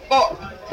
4.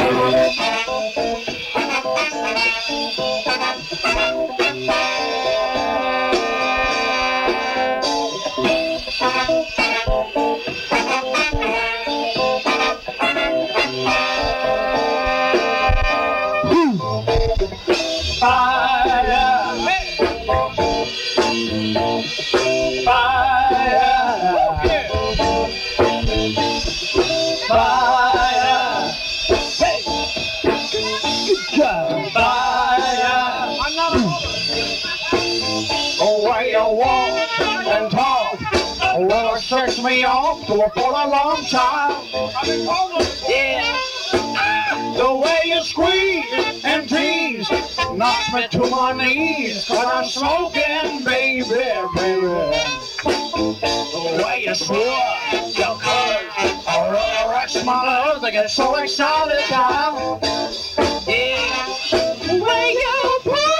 Search me off for a long time. Yeah. The way you squeeze and tease knocks me to my knees. Cause I'm smoking, baby, baby. The way you swore your colors all rush my nerves. I get so excited now. Yeah. The way you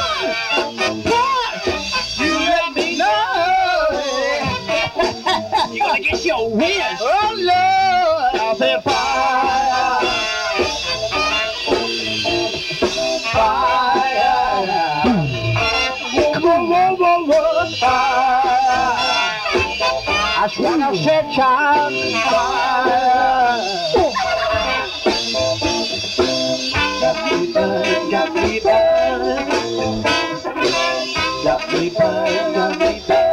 push, you let me know. You're gonna get your wish. Oh Lord, I'll say fire, fire. Come on, fire. I swear I said child, fire. Got me burned, got me burned, got me burned, got me burned.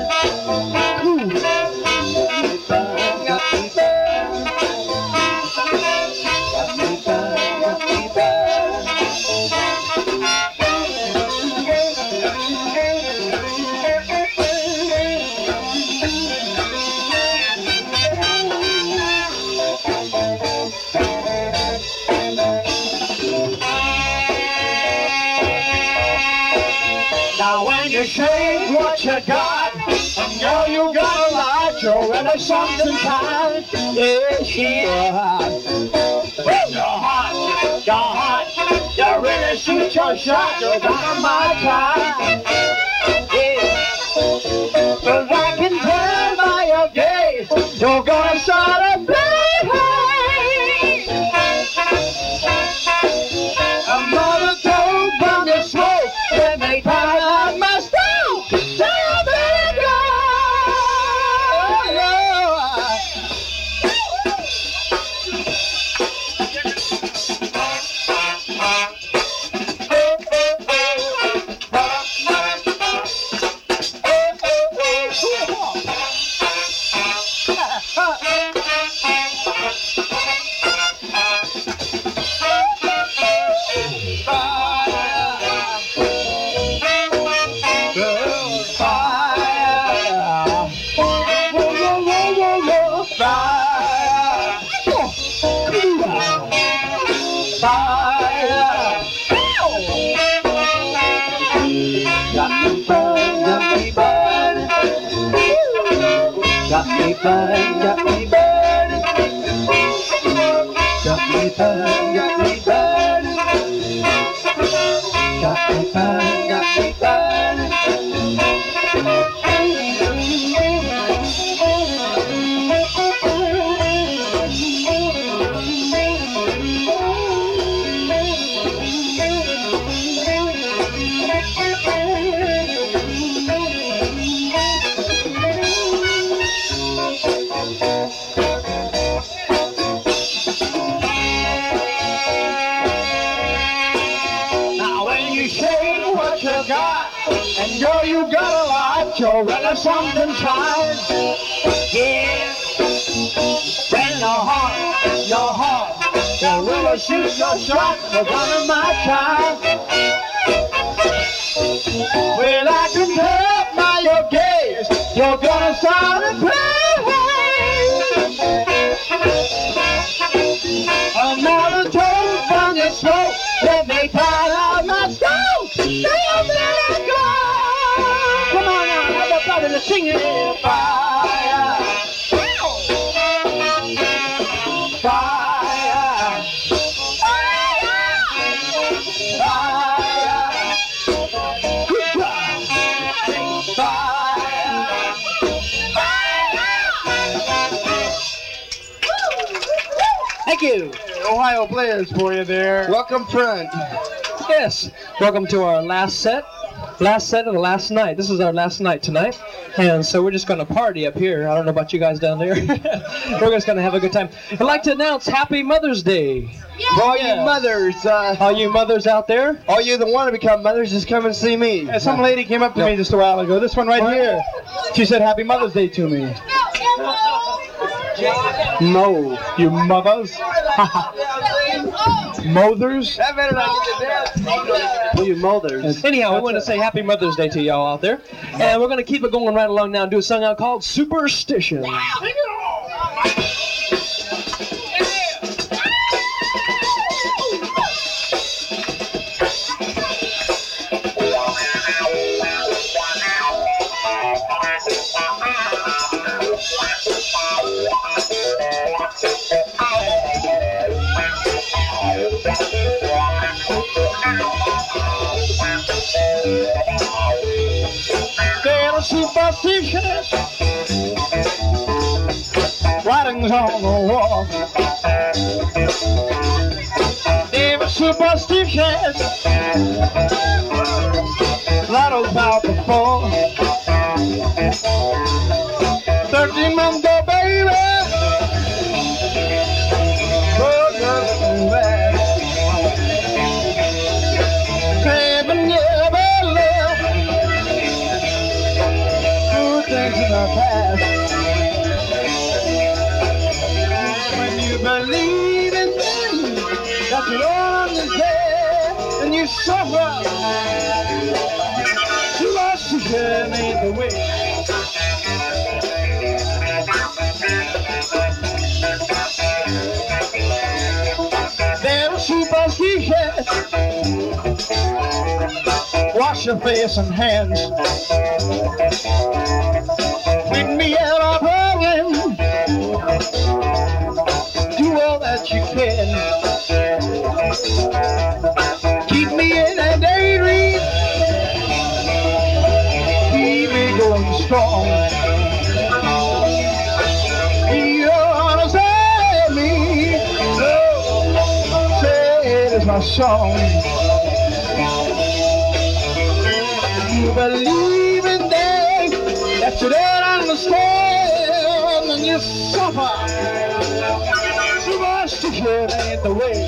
Now when you say what you got, and girl you got a lot, you're really something kind. Yes, you're hot. You're hot, you're hot. You really shoot your shot, you got my time. Yeah. 'Cause I can tell by your gaze, you're gonna start a play. Another toad from the smoke, let me tie up my stove. Tell me to go. Got me burned, got me burned, got me burned, got me burned, got me burned, got me burned. And girl, you got a lot, you're really something fine. Yeah. When your heart, you really shoot your shot, you're gonna my time. Well, I can tell by your gaze, you're gonna start a play. Another toad from the smoke, let me tie out my stove. Let go. Come on now, everybody, let's sing it. Fire, fire, fire, fire. Good job. Fire, fire. Thank you. Ohio players for you there. Welcome, friend. Yes, welcome to our last set of the last night. This is our last night tonight, and so we're just going to party up here. I don't know about you guys down there. We're just going to have a good time. I'd like to announce Happy Mother's Day. For all you mothers, all you mothers out there, all you that want to become mothers, just come and see me. Some lady came up to me just a while ago. This one right here. She said Happy Mother's Day to me. No. You mothers. Mothers. That better not get the dance. You mothers. Anyhow, I want to say Happy Mother's Day to y'all out there, and we're going to keep it going right along now and do a song out called Superstition. There are superstitions, writings on the wall. There are superstitions, that about to fall. 13-month old baby, oh, nothing bad. 7-year love, good things in the past. When you believe in things that you don't understand, and you suffer, superstition ain't the way. There are superstitions, wash your face and hands. Bring me out of problem, do all that you can. Keep me in a daydream, keep me going strong. You understand me, oh, say it is my song. You believe in things that you don't understand, and you suffer. Superstition ain't the way.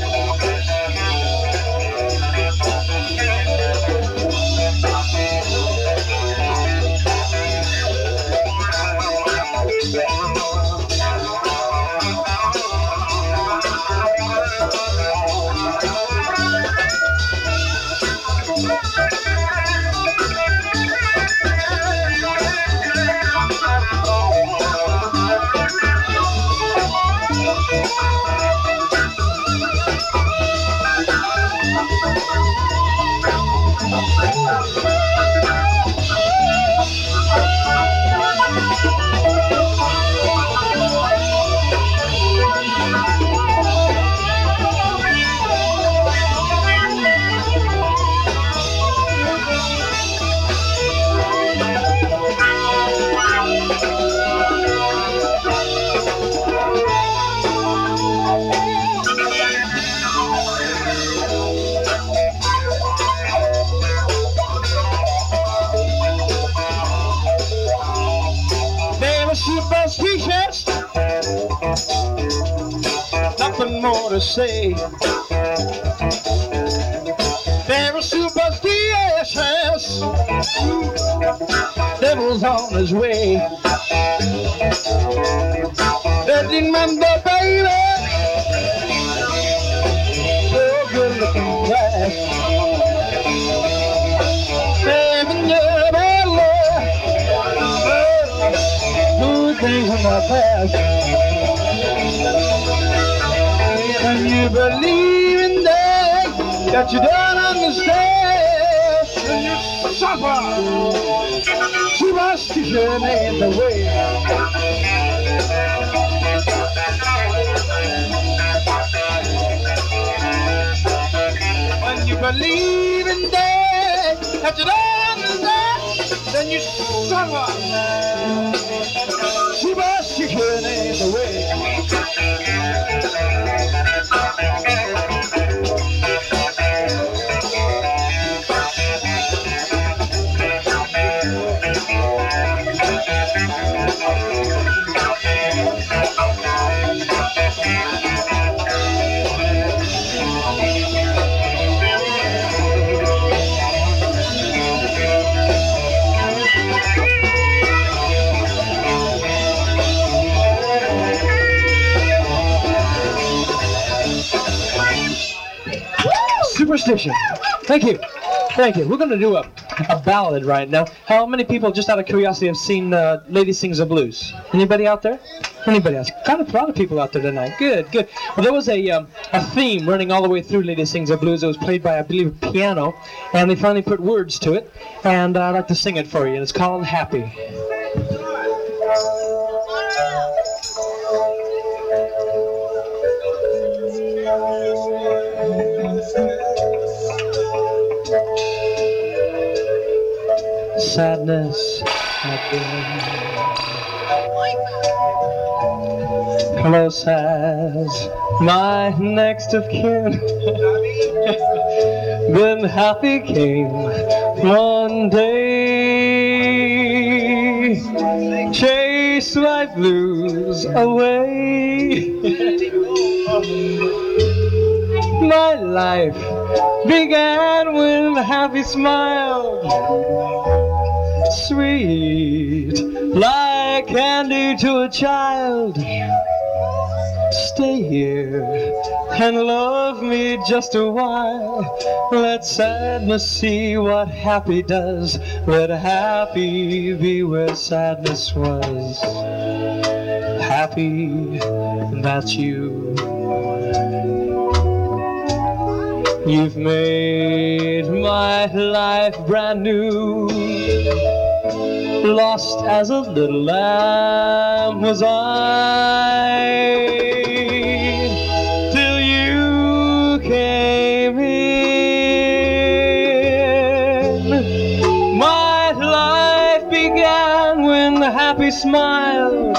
Superstitions, nothing more to say. There are superstitions, devil's on his way. 13-month baby, so good looking glass. 7-year love, good things in the past. And you believe in that you don't understand, and you suffer. Superstition ain't the way. When you believe in that you don't understand, then you suffer. Superstition ain't the way. Superstition. Thank you. Thank you. We're going to do a ballad right now. How many people, just out of curiosity, have seen Lady Sings the Blues? Anybody out there? Anybody else? Kind of a lot of people out there tonight. Good, good. Well, there was a theme running all the way through Lady Sings the Blues. It was played by, I believe, a piano, and they finally put words to it, and I'd like to sing it for you, and it's called Happy. Sadness had been close as my next of kin. Then happy came one day, chased my blues away. My life began with a happy smile, sweet like candy to a child. Stay here and love me just a while. Let sadness see what happy does. Let happy be where sadness was. Happy, that's you. You've made my life brand new. Lost as a little lamb was I, till you came in. My life began with a happy smile,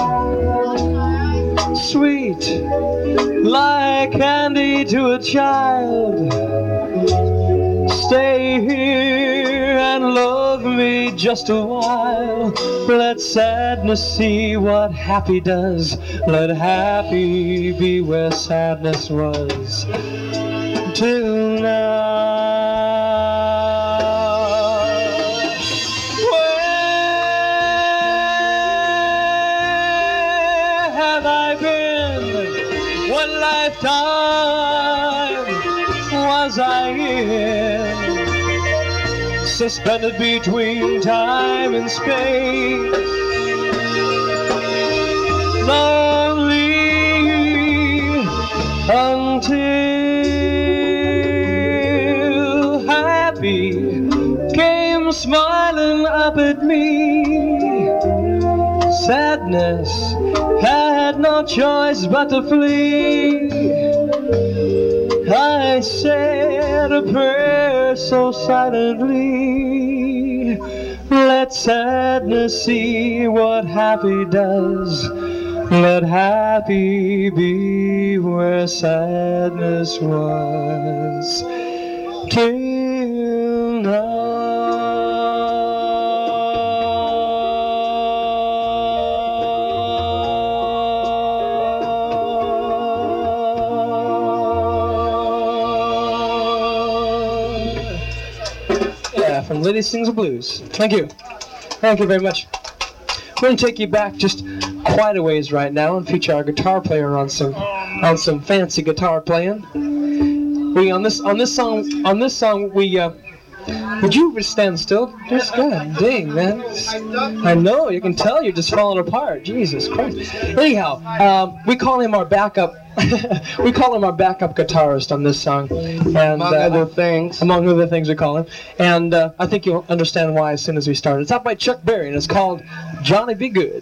sweet like candy to a child. Stay here and love me just a while. Let sadness see what happy does. Let happy be where sadness was. Till now. Where have I been? What lifetime was I in? Suspended between time and space, lonely until happy came smiling up at me. Sadness had no choice but to flee. I said a prayer so silently. Let sadness see what happy does. Let happy be where sadness was. Till now. From Lady Sings the Blues. Thank you. Thank you very much. We're going to take you back just quite a ways right now and feature our guitar player on some fancy guitar playing. We on this song we would you stand still? Just God dang, man. I know, you can tell you're just falling apart. Jesus Christ. Anyhow, we call him our backup we call him our backup guitarist on this song. And among other things. Among other things we call him. And I think you'll understand why as soon as we start. It's out by Chuck Berry and it's called Johnny Be Good.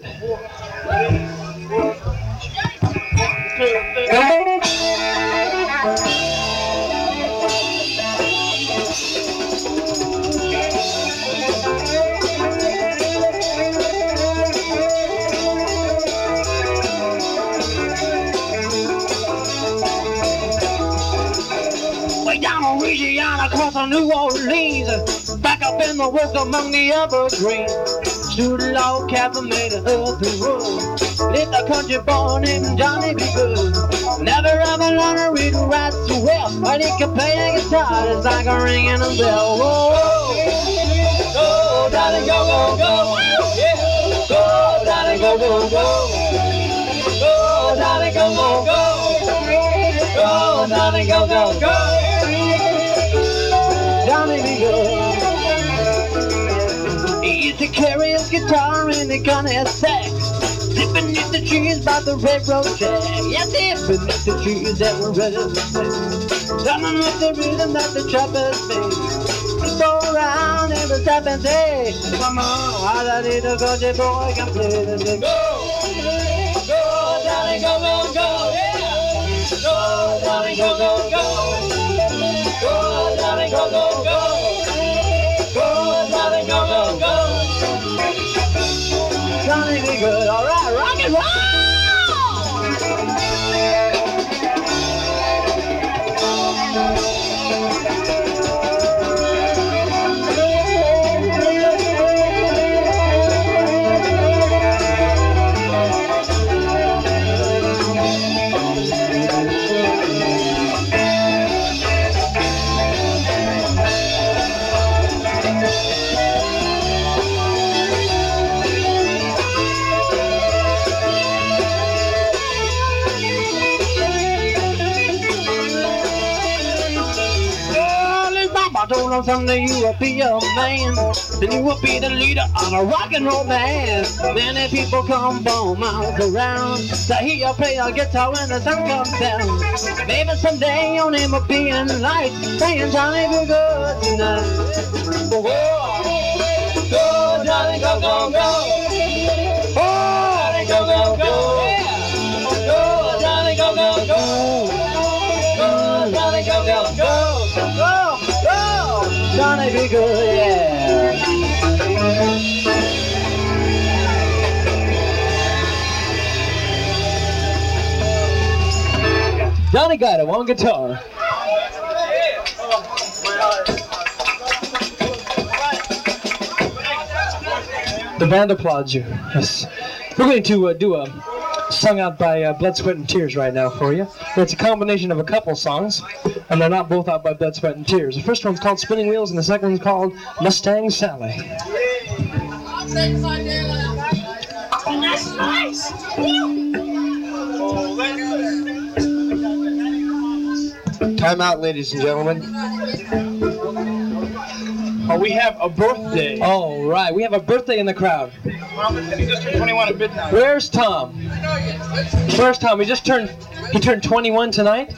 Way down in Louisiana, across to New Orleans, back up in the woods among the evergreens. Stood a log cabin made of earth and wood. Lived a country boy named Johnny B. Good. Never ever learned to read or write so well, but he could play the guitar just like a ringing a bell. Whoa, whoa. Go, Johnny, go, go, go. Yeah. Go, Johnny, go, go, go. Go, Johnny, go, go, go. Go, Johnny, go, go, go. Johnny B. Good. He used to carry his guitar and a gun and sax, sit beneath the trees by the railroad track. Yes, sit beneath the trees that were ready to sing, drumming with the rhythm that the trumpets made. Go around every step and say, come on, all I need a country boy can play the thing. Go, go, Johnny, go, go, go, yeah. Go, Johnny, go, go, go. Go, Johnny, go, go, go. Go, Johnny, go, go, go. Johnny be good, all right, rock and roll! I told him someday you will be a man, then you will be the leader of a rock and roll band. Many people come from miles around to hear you play a guitar when the sun comes down. Maybe someday your name will be in light, saying Johnny be good tonight. Go, go, Johnny, go, go, go. Oh, Johnny, go, go, go. Yeah. Go, Johnny, go, go, go. Go, Johnny, go, go, go. Go, go, Johnny be good, yeah. Johnny got it, one guitar. The band applauds you. Yes. We're going to do a sung out by Blood, Sweat, and Tears right now for you. It's a combination of a couple songs, and they're not both out by Blood, Sweat, and Tears. The first one's called Spinning Wheels, and the second one's called Mustang Sally. That's nice. Time out, ladies and gentlemen. Oh, we have a birthday. All right, we have a birthday in the crowd. And he just turned 21 at midnight. Where's Tom? Where's Tom? He turned 21 tonight?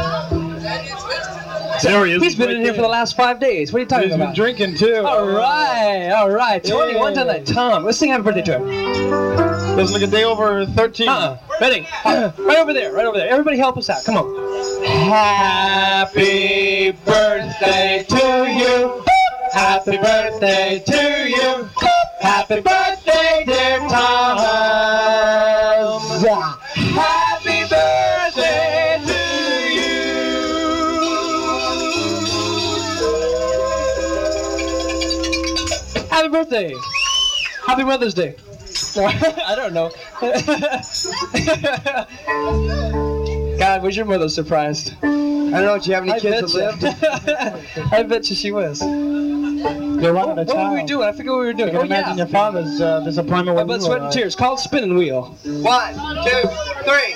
There he is. He's been in here for the last 5 days. What are you talking He's been about? drinking too. All right. 21 tonight. Tom, let's sing happy birthday to him. Doesn't look a day over 13. Ready? Right over there. Everybody help us out. Come on. Happy birthday to you. Happy birthday to you. Happy birthday, dear Tom. Happy birthday to you. Happy birthday. Happy Mother's Day. I don't know. God, was your mother surprised? I don't know, do you have any kids that lived? I bet you she was. You're one at a What were we time. doing? I forget what we were doing. I can imagine your father's disappointment when Blood, you Sweat, and Tears. Called Spinning Wheel. 1, 2, 3,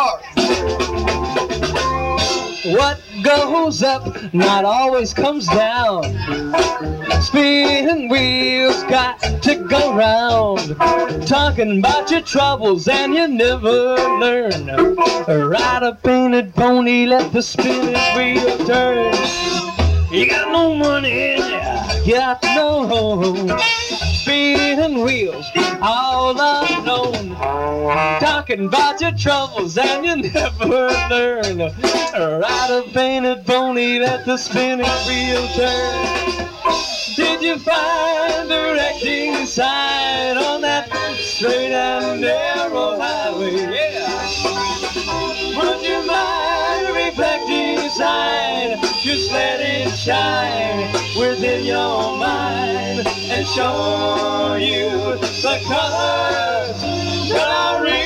4. What goes up not always comes down. Spinning wheels got to go round. Talking about your troubles and you never learn. Ride a painted pony, let the spinning wheel turn. You got no money, you got no home. Spinning wheels all alone. Talking about your troubles and you never learn. Ride a painted pony, let the spinning wheel turn. Did you find the directing sign on that straight and narrow highway? Yeah. Would you mind the reflecting sign? just let it shine within your mind and show you the colors that are real.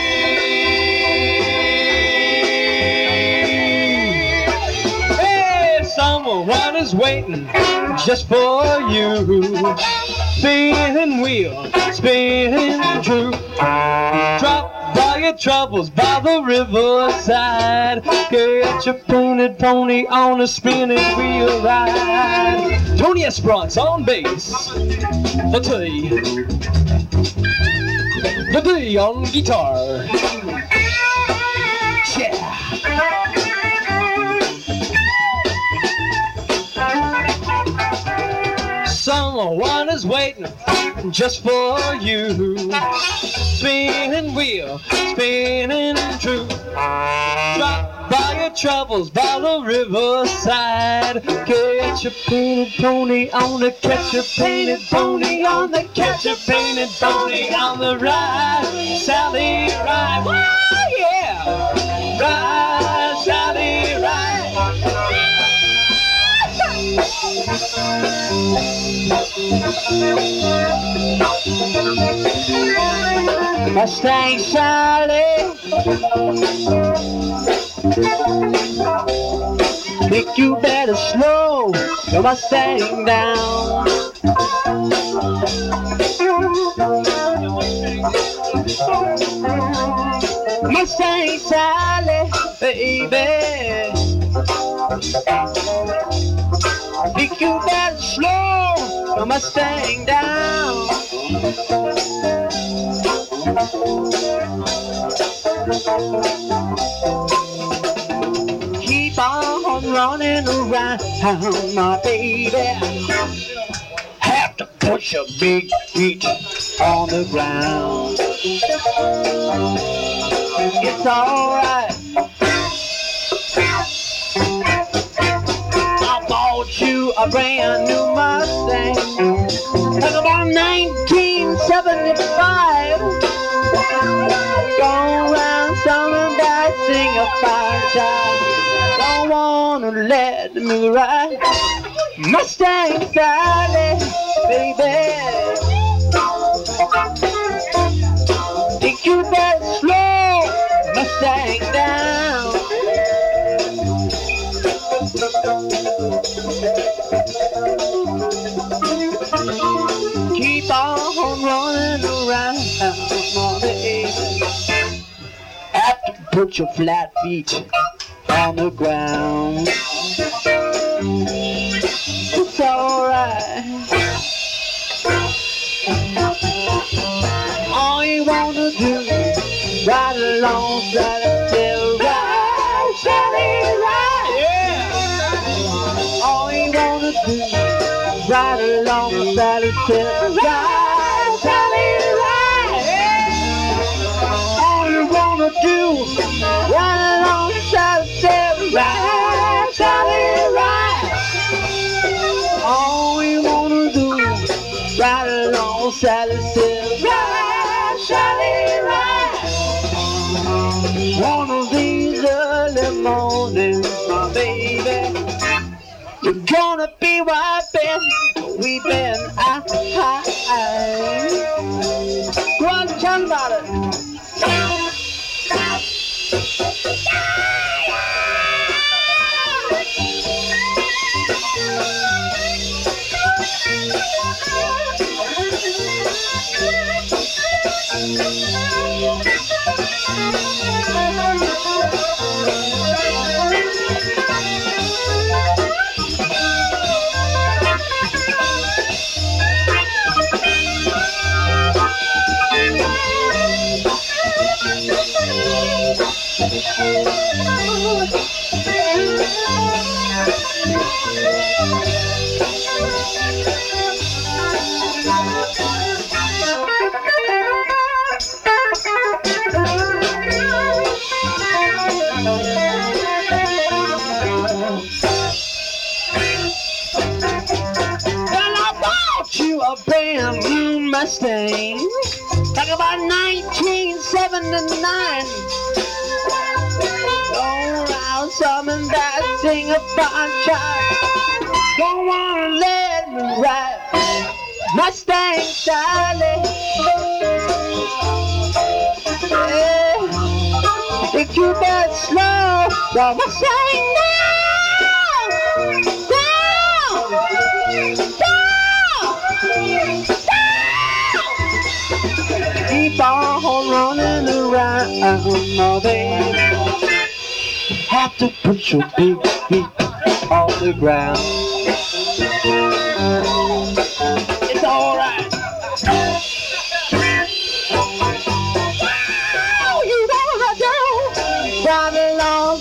Hey, someone is waiting just for you. Spinning wheel, spinning true. Drop all your troubles by the riverside. Get your painted pony on a spinning wheel ride. Tony Esperance on bass. The T on guitar. Yeah. Someone is waiting just for you. Spinning wheel, spinning true. Drop by your troubles by the riverside. Catch a painted pony on the catch a painted pony on the catch a painted pony on the ride. Sally ride, whoa, yeah. Ride, Sally ride. Mustang Sally, think you better slow your Mustang down. Mustang Sally, baby, think you better slow your Mustang down. Keep on running around, my baby. Have to put your big feet on the ground. It's alright. I bought you a brand new Mustang. Talk about 1975. Go around singing that sing a fire child. Don't wanna let me ride Mustang Sally, baby. Think you better slow Mustang down. Keep on running around, my baby. Have to put your flat feet on the ground. It's alright. All you wanna do, ride alongside and still ride, Sally, ride. Yeah. All you wanna do, ride alongside and still ride, Sally, ride. Yeah. All you wanna do, ride alongside and still ride, Sally, ride. All you wanna do, ride alongside and still ride, Sally, ride. One of these early mornings, my baby, you're gonna be wiping, weeping, Go on, tell me about it. Mustang, talk about 1979. Go around something that sing about child. Don't wanna let me ride Mustang Charlie. Yeah. If you bet slow, the Mustang down, down, down. Keep on running around all day. Have to put your big feet on the ground. It's alright. All you wanna do, ride along,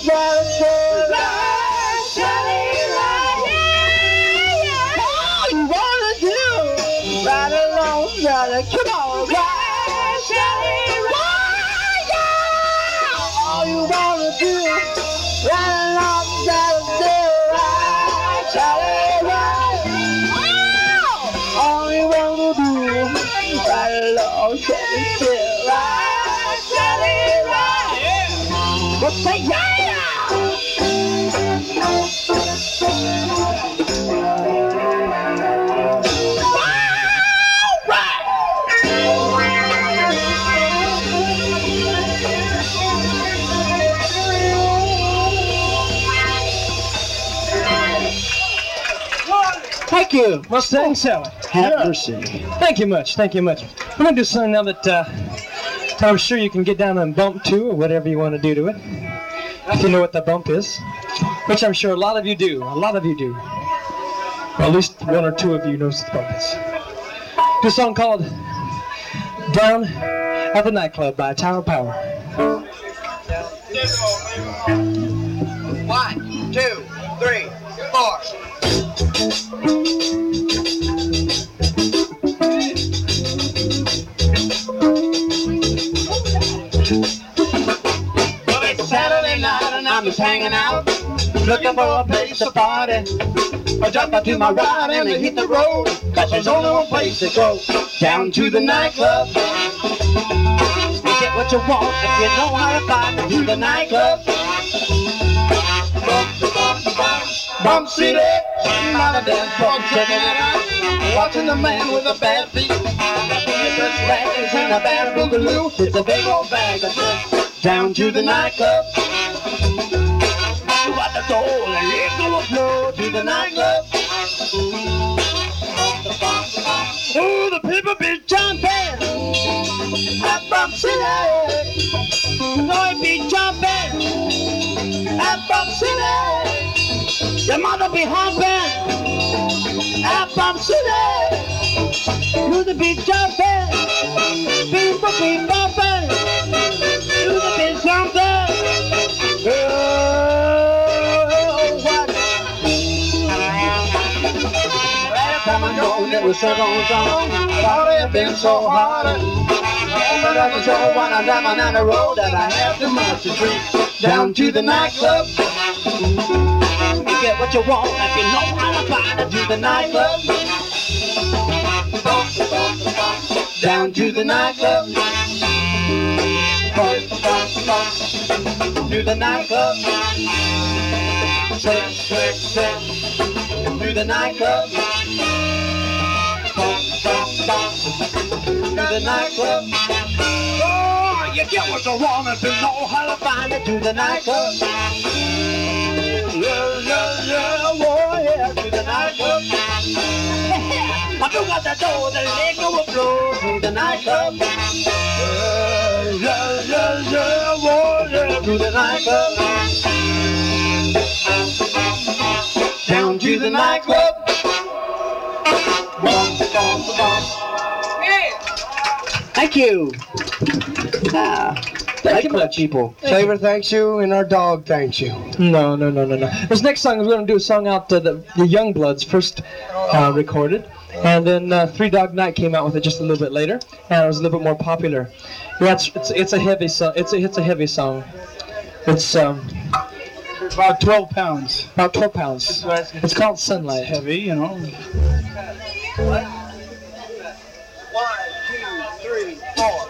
ride, Sally, ride. Yeah. All you wanna do, ride along, ride, come on, ride, Sally, ride. Yeah. All you wanna do, ride along, ride, Sally, ride. All you wanna do, ride along, Sally, ride, Sally, ride. But say yeah! Thank you. Mustang Sally. Have mercy. Thank you much. Thank you much. I'm gonna do something now that I'm sure you can get down and bump to, or whatever you want to do to it. If you know what the bump is, which I'm sure a lot of you do. A lot of you do. Or at least one or two of you knows what the bump is. Do a song called "Down at the Nightclub" by Tower Power. 1, 2, 3, 4. Well, it's Saturday night and I'm just hanging out, looking for a place to party. I jump out to my ride and I hit the road, 'cause there's only one place to go, down to the nightclub. You get what you want if you know how to find it, to the nightclub. Bump City, not a dance floor, checking it out. Watching the man with a bad beat, different rags and a bad boogaloo. It's a big old bag of tricks, down to the nightclub. At the door, and let go of flow to the nightclub. Oh, the people be jumping at Bump City. They be jumping at Bump City. Your mother be humping at Bump City. You the be jumping, people be bumping. You the be jumping. Last time I know it was so long, thought it had been so hard. But I was so when I'm driving down the road that I have too much to drink. Down to the nightclub. You get what you want if you know how to find it, to the nightclub. Down to the nightclub. To the nightclub. Slick, slick, slick. To the nightclub. To the nightclub. Oh, you get what you want if you know how to find it, to the nightclub. Yeah, yeah, yeah, oh yeah, to the nightclub. I do got the door, the liquor will flow to the nightclub. Yeah, yeah, yeah, yeah, oh yeah, to the nightclub. Down to the nightclub. Bum, bum, bum. Thank you. Thank you much, people. Saber thanks you, and our dog thanks you. No. This next song, we're going to do a song out the Youngbloods first recorded, and then Three Dog Night came out with it just a little bit later, and it was a little bit more popular. Yeah, it's a heavy song. It's a heavy song. It's About 12 pounds. about 12 pounds. It's called Sunlight. Heavy, you know. 1, 2, 3, 4.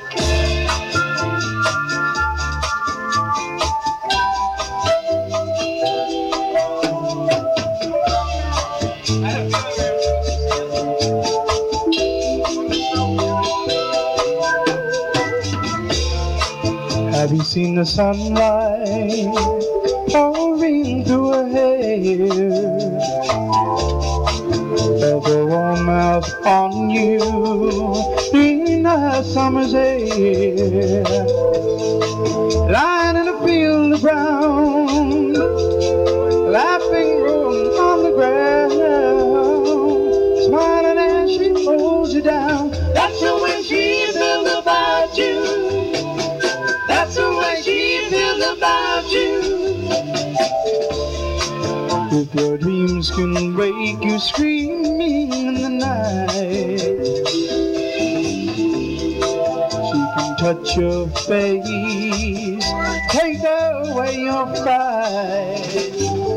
seen the sunlight pouring through her hair, felt the warm mouth on you in the summer's air, lying in a field of brown, laughing, rolling on the ground, smiling as she holds you down. That's the way she feels about you. That's the way she feels about you. If your dreams can wake you screaming in the night, she can touch your face, take away your fright.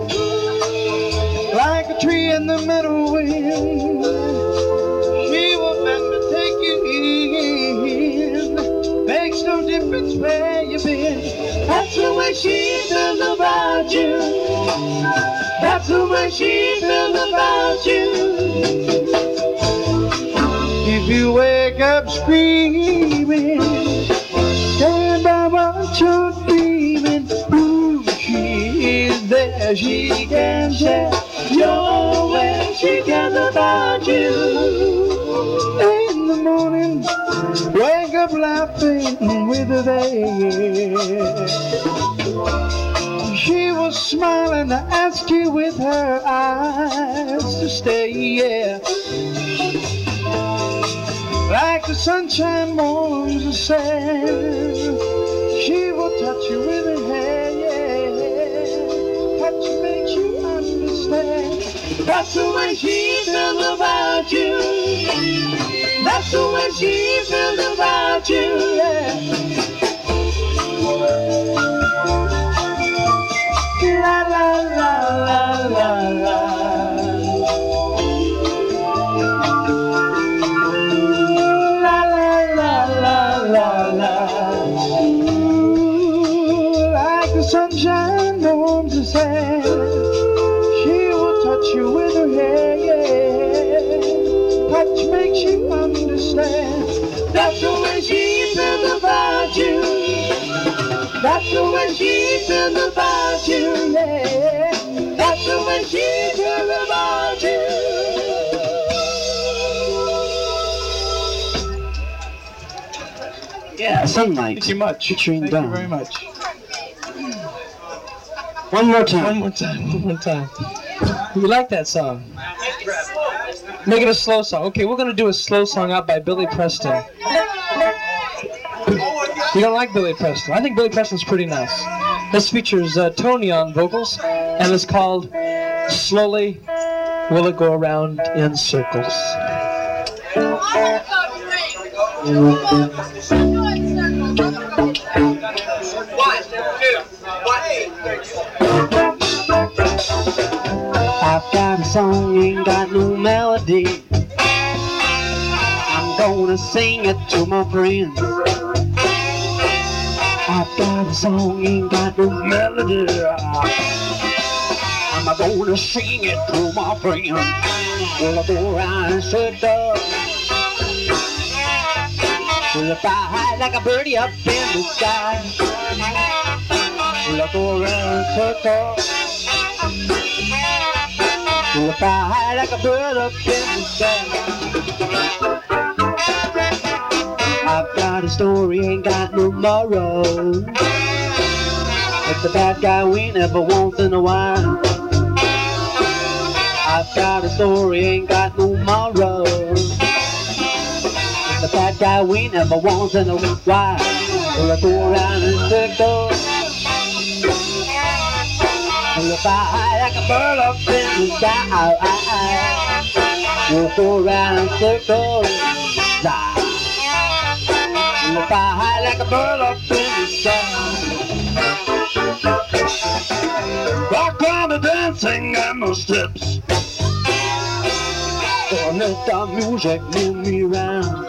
Like a tree in the middle wind, she will bend to take you in. Makes no difference where you've been. That's the way she feels about you. That's the way she feels about you. If you wake up screaming, stand by what you're dreaming. Ooh, she is there, she can share your way. She cares about you. In the morning, wake up laughing with her there. She was smiling to ask you with her eyes to stay, yeah. Like the sunshine warms the sand, she will touch you with her hair, yeah. Touch makes you understand. That's the way she feels about you. That's the way she feels about you. Yeah. La la la la la la. La la la la la la. Ooh, like the sunshine warms the sand, she will touch you with her hair, yeah. Touch makes you understand. That's the way she feels about you. That's the way she feels about you. Yeah. That's the way she feels about you. Yeah, Sunlight. Thank you much. Featuring Thank Dawn. you very much. One more time. One more time. One more time. You like that song? Make it a slow song. Okay, we're gonna do a slow song out by Billy Preston. You don't like Billy Preston? I think Billy Preston's pretty nice. This features Tony on vocals, and it's called "Slowly Will It Go Around in Circles." I've got a song, ain't got no melody. I'm gonna sing it to my friends. I've got a song, ain't got no melody. I'm gonna sing it to my friends. Will I go around in circles? Will I fly high like a birdie up in the sky? Will I go around in circles? Will I fly high like a bird up in the sky? I've got a story, ain't got no moral. It's the bad guy we never once in a while. I've got a story, ain't got no moral. It's the bad guy we never once in a while. Will I go around in circles? Will I fly high like a bird up in the sky? We'll go around in circles. We'll fly high like a bird up in the sky. Rock on the dancing and the steps. Gonna let the music move me around.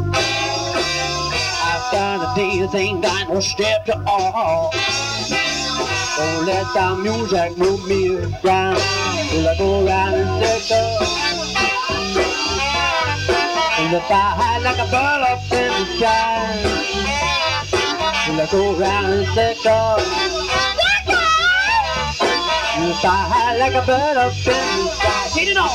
I've got a dance, ain't got no steps at all. Gonna let the music move me around. Will I go around in circles? Will I fly high like a bird up in the sky? Will I go round in circles? You fly high like a bird up in the sky. Get it on!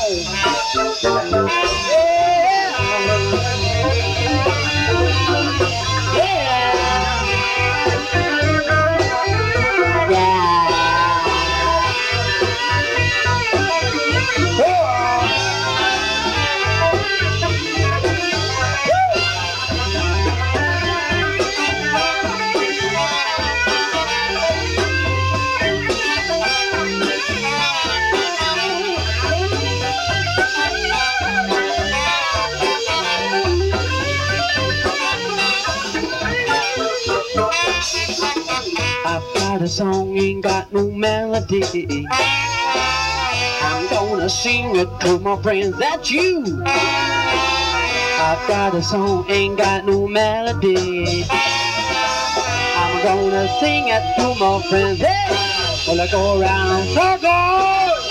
The song ain't got no melody. I'm gonna sing it to my friends. That's you. I've got a song ain't got no melody. I'm gonna sing it to my friends. Hey, well I go around in circles.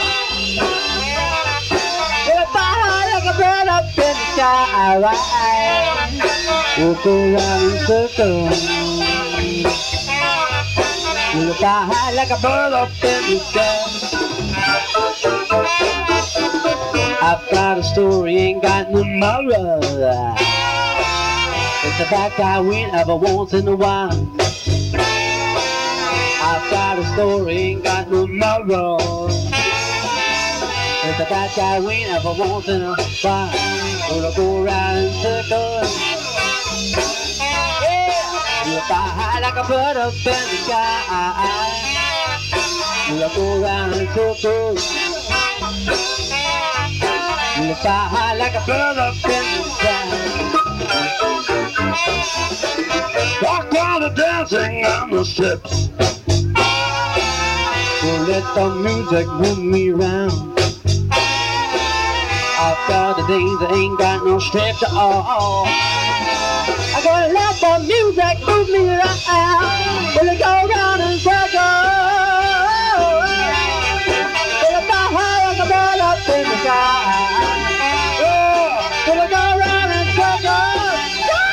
We'll fly like a bird up in the sky. We'll go around in circles. We'll fly high like a bird up in the sky. I've got a story, ain't got no moral. It's the fact I win every once in a while. I've got a story, ain't got no moral. It's the fact I win every once in a while. Gonna go around in circles. We'll fly high like a bird up in the sky. We'll go round in circles. We'll fly high like a bird up in the sky. Walk while the dancing on the steps. We'll let the music move me around. I've got the days that ain't got no steps at all. I'm gonna let the music move me around. Will it go round in circles? Will it fly high like a bird up in the sky? Will it go round in circles?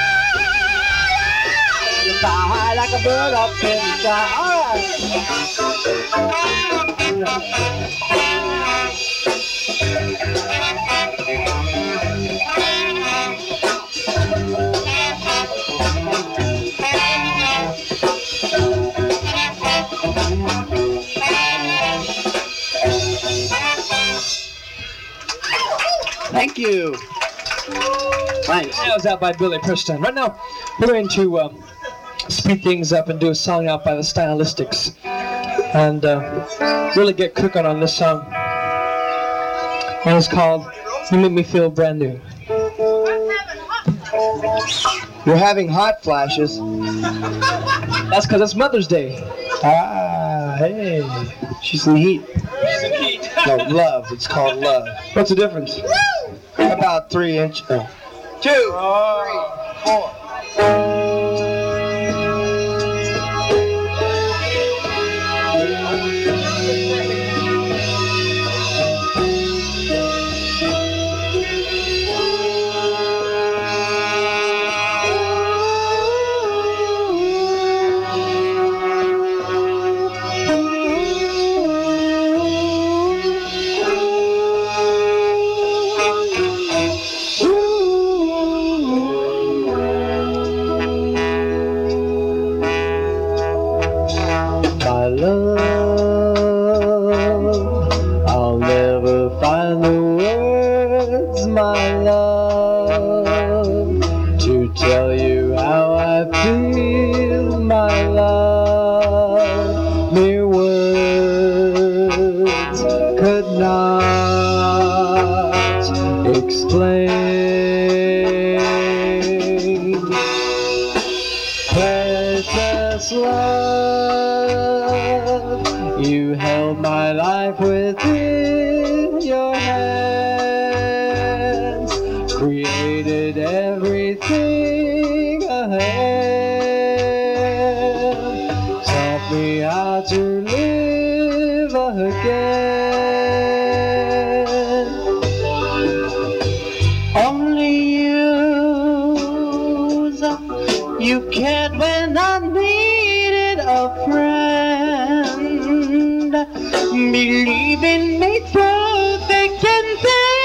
Will it fly high like a bird up in the sky? Thank you. Thanks. That was out by Billy Preston. Right now, we're going to speed things up and do a song out by the Stylistics. And really get cooking on this song. And it's called You Make Me Feel Brand New. You're having hot flashes. That's because it's Mother's Day. Ah, hey. She's in heat. She's in heat. No, love. It's called love. What's the difference? About 3 inches. 2, 3, 4. You held my life within your hands, created everything ahead, taught me how to live again. Only you cared when I needed. me through thick and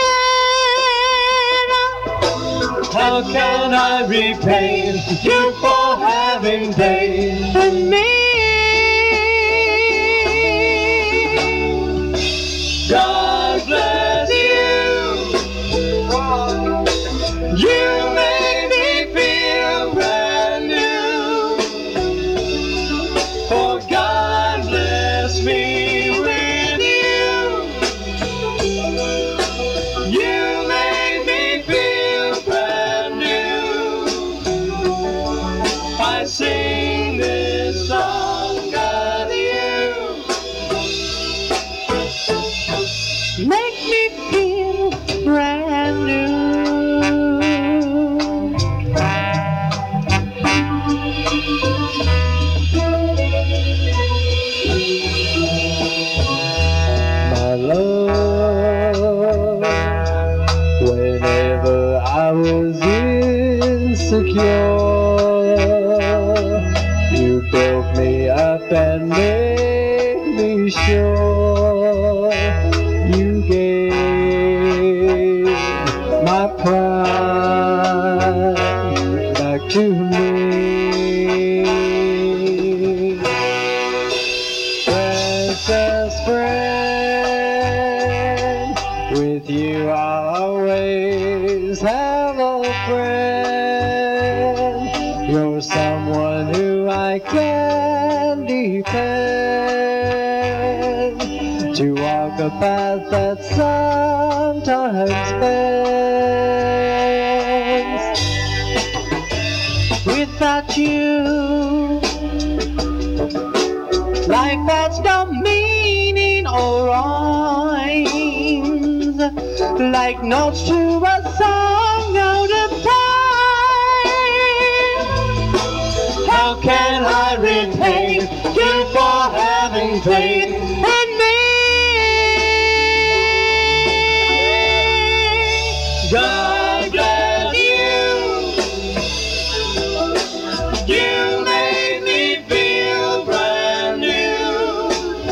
thin. How can I repay you for having faith in me? God bless you. You made me feel brand new. For God bless me with you. You made me feel brand new. I sing this song of you. Make me feel brand new. My love, whenever I was insecure, you built me up and made me sure. You gave my pride back to me. Precious friend, with you I'll always have a friend. You're someone who I can depend to walk a path that sometimes bends. Without you, life has no meaning or rhymes, like notes to a song out of time. How can I repay you for having faith in me? God bless you. You made me feel brand new.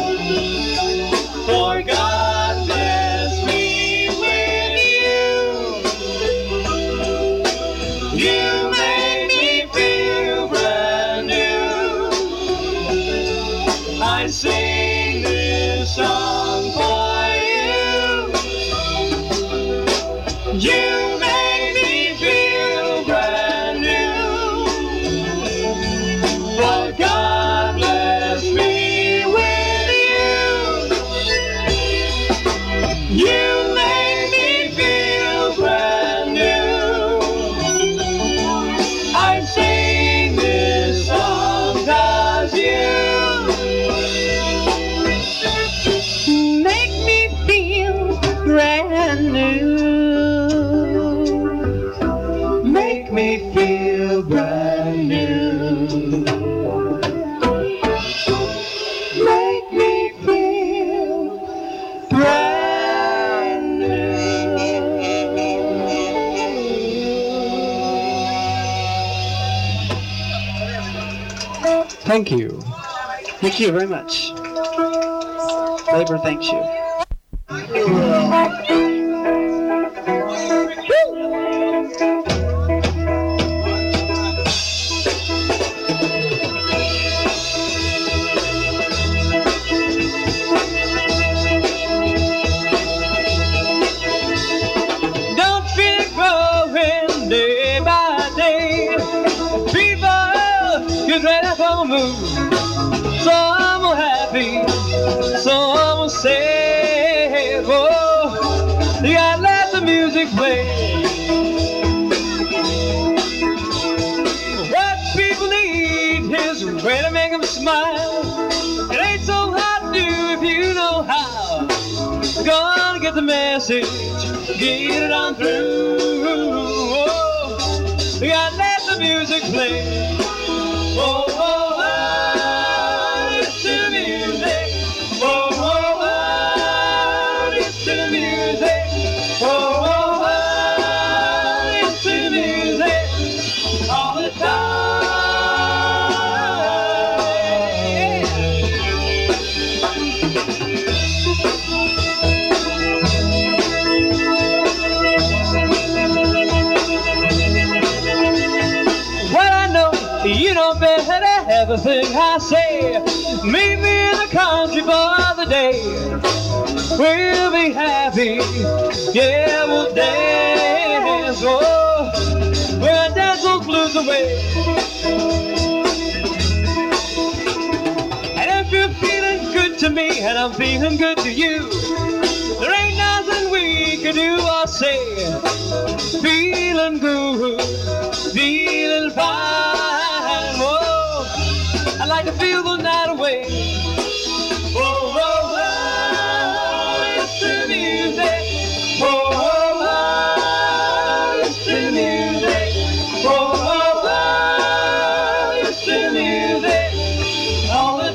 For God bless me with you. You made me feel brand new. I sing this song for you. You made me feel brand new. For God bless me with you. You made me feel brand new. I sing this song 'cause you Make me feel brand new. make me feel brand new. Make me feel brand new. Thank you. Thank you very much. Labor thanks you. Don't feel it growing day by day. People get ready for the move. Some are happy, some are sad. Whoa, you gotta let the music play. What people need is a way to make them smile. It ain't so hard to do if you know how. Gonna get the message, get it on through. Oh, you gotta let the music play. Oh, oh, oh, listen to the music. Oh, oh, oh, listen to the music. Oh, oh, oh, listen to the music all the time. everything I say. Meet me in the country for the day. We'll be happy, yeah, we'll dance. Oh, we'll dance those blues away. And if you're feeling good to me and I'm feeling good to you, there ain't nothing we can do or say. Feeling good, feeling fine. Whoa, I like to feel the night away. Whoa, whoa, whoa, it's the music. Whoa, whoa, whoa, it's the music. Whoa, whoa, whoa, it's the music. All the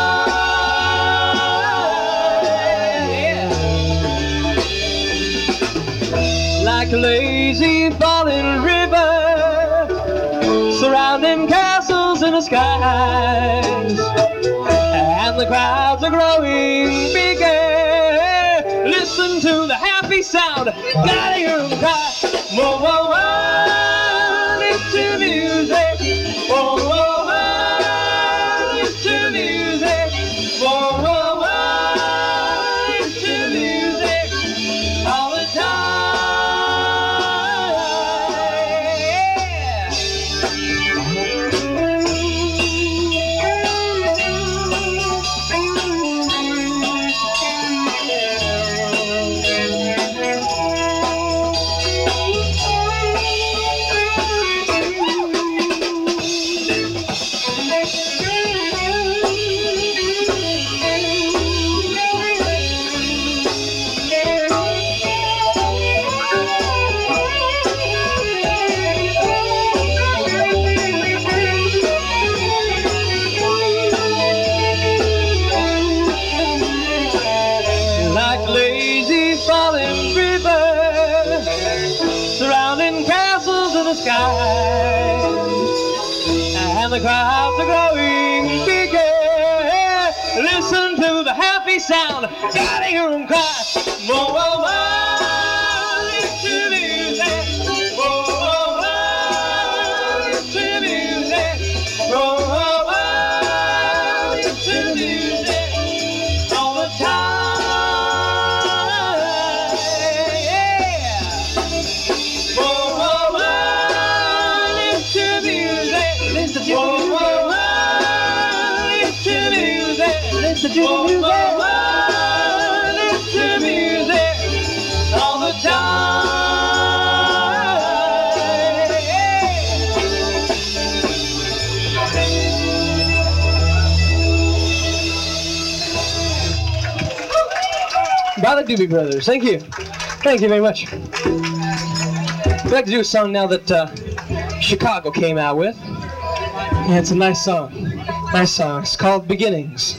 time, yeah. Like a lazy falling river, surrounding castles in the skies, and the crowds are growing bigger. Listen to the happy sound, gotta hear 'em cry. Whoa, whoa, whoa, it's the music. Whoa, whoa, whoa, it's the music. Whoa, whoa, whoa, it's the music. All the time, yeah. Like lazy falling river, surrounding castles in the sky, and the crowds are growing bigger. Listen to the happy sound, gotta hear 'em cry. Whoa, whoa, whoa, it's the music. Whoa, whoa, whoa, it's the music. Whoa, whoa, whoa, it's the music. All the time, yeah. Whoa, whoa, whoa, it's the music. Listen to the music. Whoa, whoa, whoa, it's the music. Listen to the music. Whoa, whoa, whoa, it's the music. All the time, yeah. By the Doobie Brothers, thank you. Thank you very much. I'd like to do a song now that Chicago came out with. Yeah, it's a nice song. Nice song. It's called Beginnings.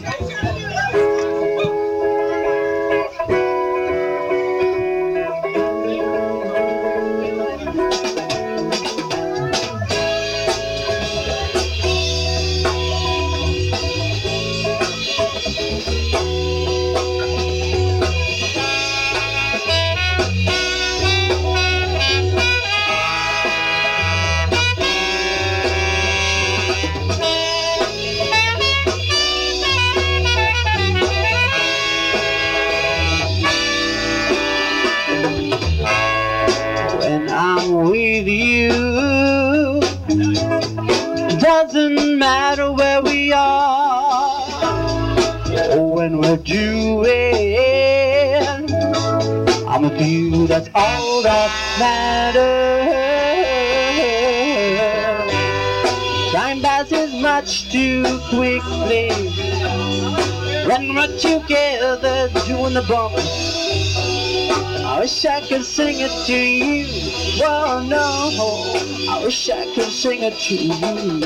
When I'm with you, doesn't matter where we are or when we're doing. I'm with you, that's all that matters. Time passes much too quickly when we're together doing the bump. I wish I could sing it to you. Well, no, I wish I could sing it to you.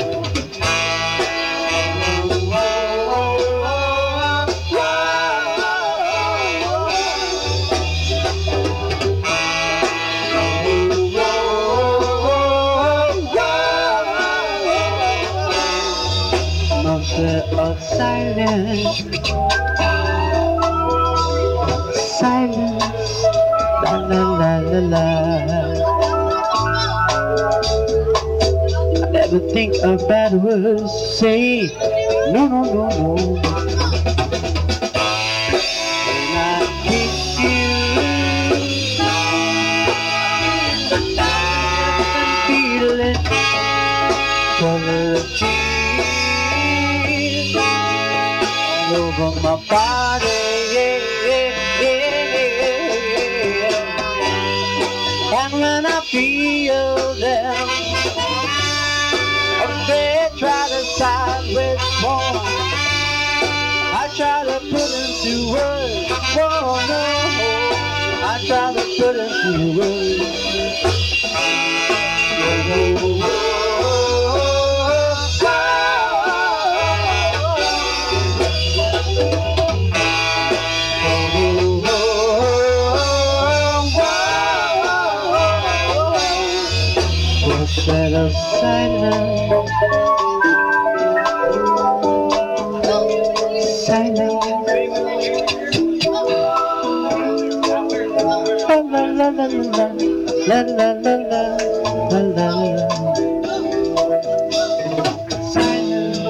Monster of silence, silence, la la la la la. I never think think of bad words, say no, no, no, no. When I kiss you, I'm feeling full of cheese all over my body, yeah, yeah, yeah. And when I feel them, they try to side with more. I try to put into words, oh no. I try to put into words. Instead of silence, silence. La la la la la la la la la la. Silence.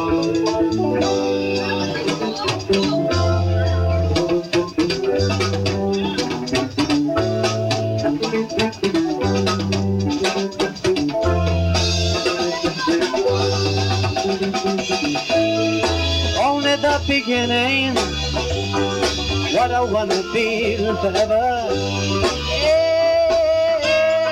Only the beginning, what I wanna be forever. Yeah.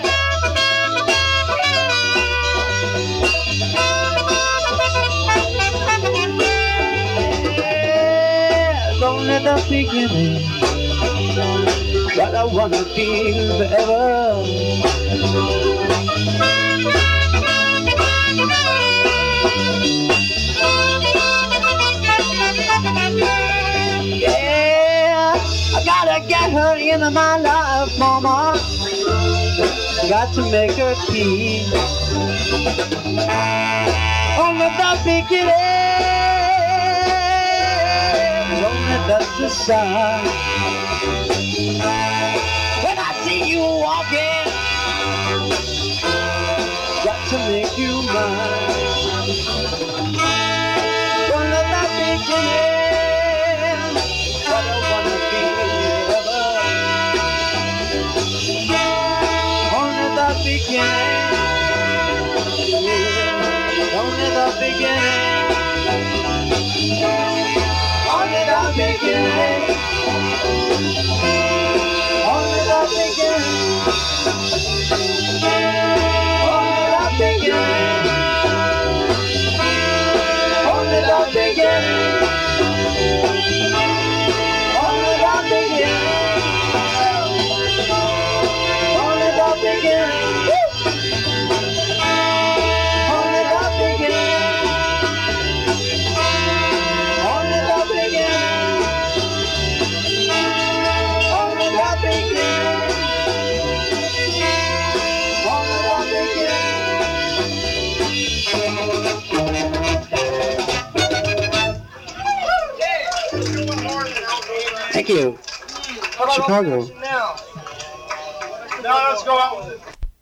Yeah. Only the beginning, what I wanna be forever. Yeah, I gotta get her into my life, mama. Got to make her peace. Only the beginning, only that's the sign. When I see you walking, got to make you mine. Only the beginning. Only the beginning, only the beginning, only the beginning, only the beginning, only the beginning, only the beginning, only the beginning. Thank you. Chicago. Now let's go out with it.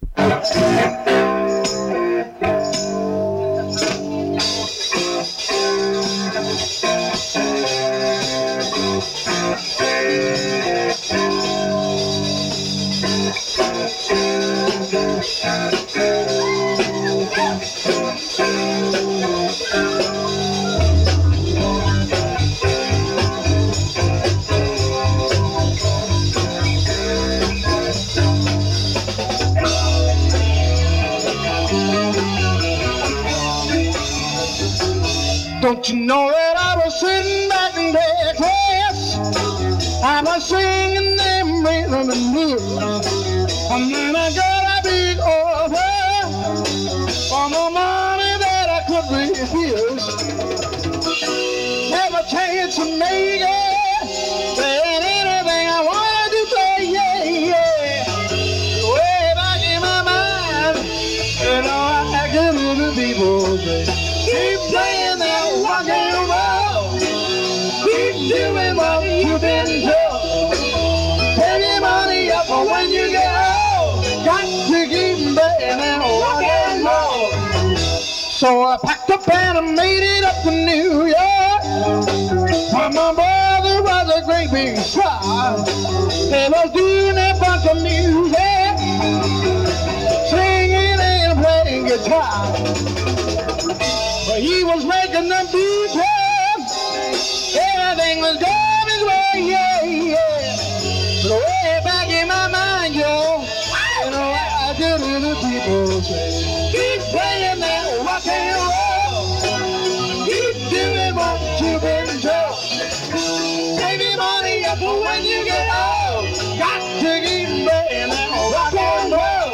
Don't you know that I was sitting back in bed, yes, I was singing them rhythm and blues. And then I got a big offer for the money that I could refuse. Never chance to make it, saying anything I wanted to say, yeah, yeah. Way back in my mind, you know I acted with the people say, keep playing that rock and roll, keep doing what you've been told. Take your money up for when you get old, got to keep playing that rock and roll. So I packed up and I made it up to New York. But my brother was a great big star. He was doing a bunch of music, singing and playing guitar. But he was making the beat, everything was going his way, yeah, yeah. But way back in my mind, yo, you know I could hear the people say, keep playing that rock and roll, keep doing what you've been told. Save your money up for when you get old, got to keep playing that rock and roll.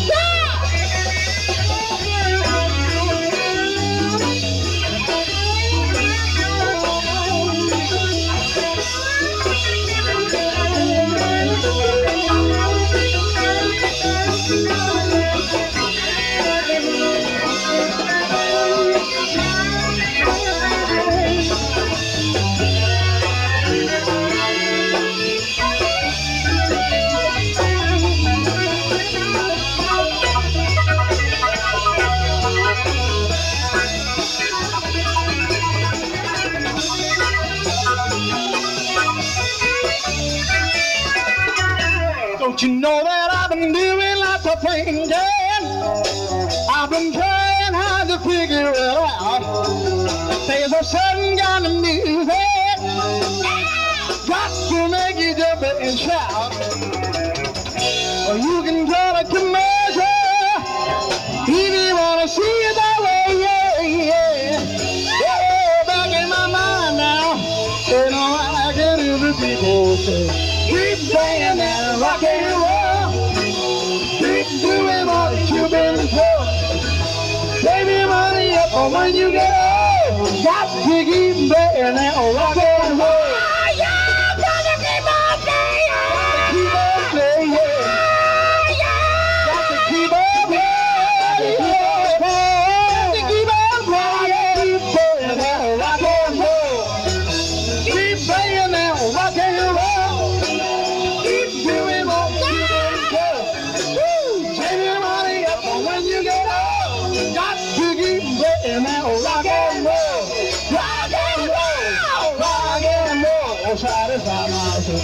Don't you know that I've been doing lots of thinking? I've been trying hard to figure it out. There's a certain kind of music got to make you jump and shout. Or you can try to commercial if you want to see it that way, yeah, yeah. Yeah, back in my mind now, you know I can hear the people say, keep playing that rock and roll, keep doing what you've been told. Save your money up for when you get old, got to keep playing that rock and roll. Oh, yeah, gotta keep on playing. Keep on playing. Oh, yeah. Got to keep on playing. Got to keep on playing. Keep playing that rock and roll. Keep playing that rock and roll. Keep doing what you've been told. Save your money up for when you get old. Got to keep playing that rock and roll. Rock and roll. Rock and roll. Satisfy my soul.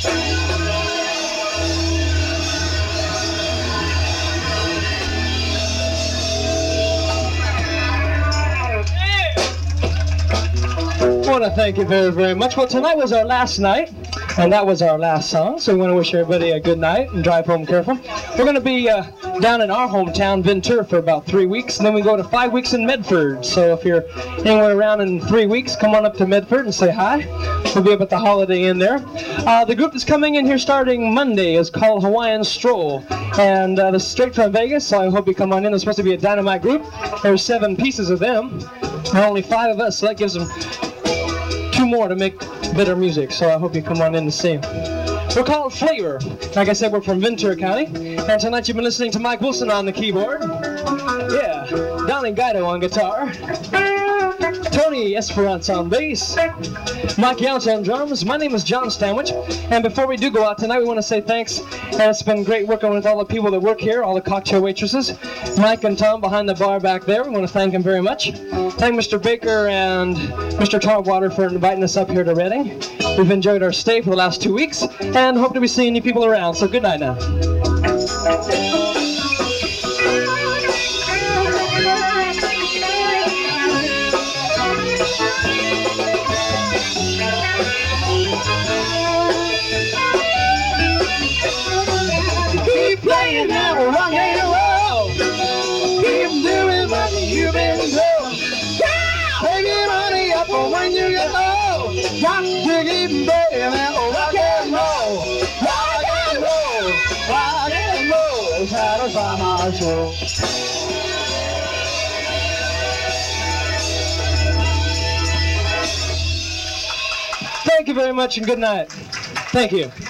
I want to thank you very, very much. Well, tonight was our last night, and that was our last song, so we want to wish everybody a good night and drive home careful. We're going to be down in our hometown, Ventura, for about 3 weeks, and then we go to 5 weeks in Medford. So if you're anywhere around in 3 weeks, come on up to Medford and say hi. We'll be up at the Holiday Inn there. The group that's coming in here starting Monday is called Hawaiian Stroll, and they're straight from Vegas, so I hope you come on in. They're supposed to be a dynamite group. There's 7 pieces of them, and only 5 of us, so that gives them 2 more to make better music, so I hope you come on in to see them. We're called Flavor. Like I said, we're from Ventura County, and tonight you've been listening to Mike Wilson on the keyboard. Yeah, Donnie Guido on guitar. Tony Esperance on bass. Mike Yount on drums. My name is John Stanwich, and before we do go out tonight, we want to say thanks, and it's been great working with all the people that work here, all the cocktail waitresses. Mike and Tom behind the bar back there, we want to thank them very much. Thank Mr. Baker and Mr. Tarwater for inviting us up here to Reading. We've enjoyed our stay for the last 2 weeks, and hope to be seeing you people around, so good night now. Keep playing that rock and roll. Keep doing what you've been told. Save your money up for when you get old. Got to keep playing that rock and roll. Rock and roll. Rock and roll. Satisfy my soul. Thank you very much and good night. Thank you.